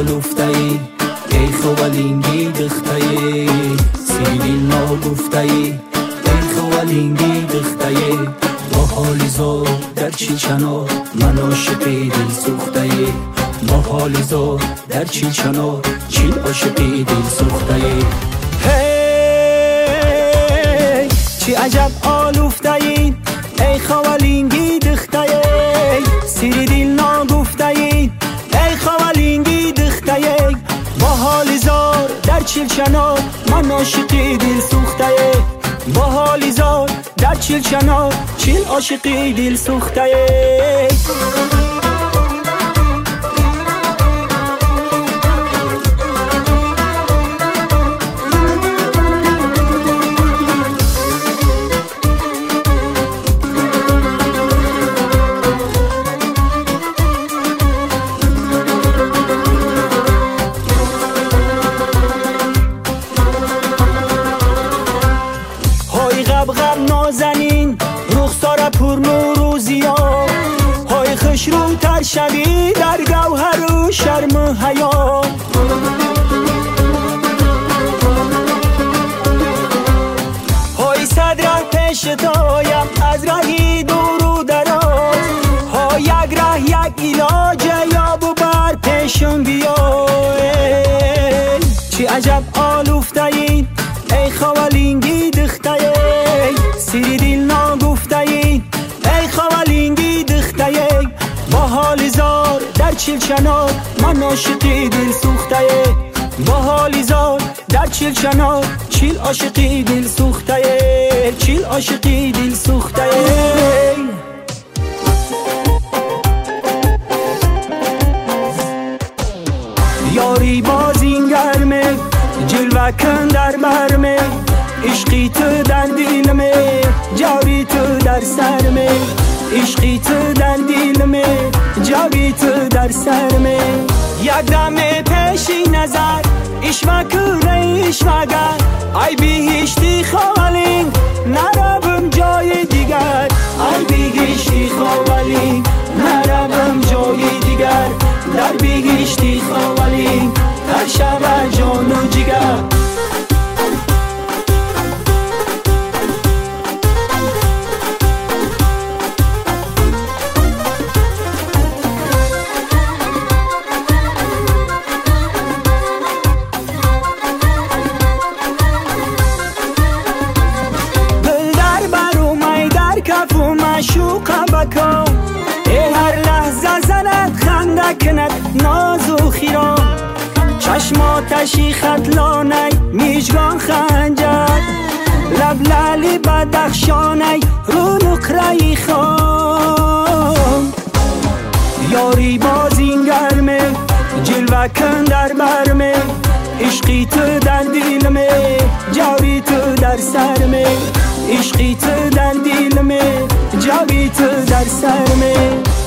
آلوفتایی ای خوالینگی دختایی سیدی ناگفتایی ای خوالینگی دختایی با حالی زار در چی چنا من عاشقی دل سوختایی با حالی زار در چی چنا چیل عاشقی دل سوختایی هی چی عجب آلوفتایی ای خوالینگی دختایی سیری دل ناگفتایی ای خوالینگی دختایی با حالی زار در چیل چنا من عاشقی دل سوختایی با حالی زار در چیل چنا چیل عاشقی دل سوختایی غب نازنین رخسار پر نور و زیا های خوش رو تر شوی در گوهر و شرم حیا های صدر پیش تایم از رهی دور و دراز های یک ره یک علاج یا بر پیشم بیا چی عجب آلوفتایی ای خوالینگی دختایی سیری دل ناگفتایی ای خوالینگی دختایی با حالی زار در چیل چنا من عاشقی دل سوختایی با حالی زار در چیل چنا چیل عاشقی دل سوختایی چیل عاشقی دل سوختایی یاری باز این گرمه جلوه کن در برمه عشقی تو در دلمه جاری تو در سرمه عشقی تو در دلمه جاری تو در سرمه یک دم پیشی نظر اشمکونه اشمگر ای بیهشتی خوالین نروم جای دیگر ای بیهشتی خوالین نروم جای دیگر در بیهشتی خوالین در شب جان و جگر معشوقه بکن ای هر لحظه زند خنده کند ناز و خیران چشماتشی خطلانه میجگان خنجر لب لالی بدخشانه رو نقره خان یاری باز این گرمه جلوه کن در برمه عشقی تو در دلمه جاری تو در سرمه عشقی تو در دلمه جاری تو در سرمه